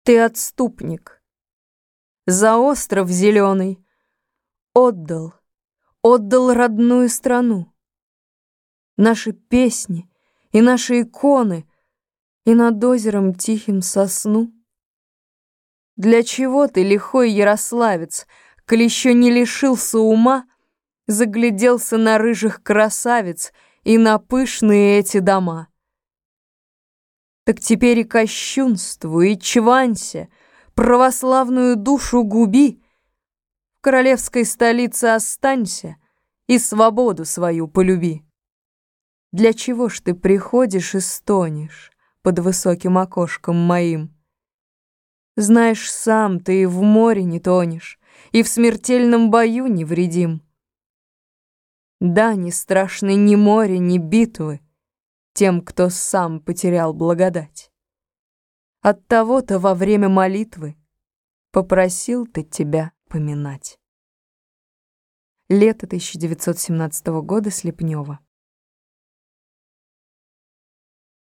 Ты отступник. За остров зеленый отдал родную страну. Наши песни и наши иконы, и над озером тихим сосну. Для чего ты, лихой ярославец, коль еще не лишился ума, загляделся на рыжих красавиц и на пышные эти дома? Так теперь и кощунствуй, и чванься, православную душу губи, в королевской столице останься и свободу свою полюби. Для чего ж ты приходишь и стонешь под высоким окошком моим? Знаешь, сам ты и в море не тонешь, и в смертельном бою невредим. Да, не страшны ни море, ни битвы тем, кто сам потерял благодать. Оттого-то во время молитвы попросил ты тебя поминать. Лето 1917 года, Слепнева.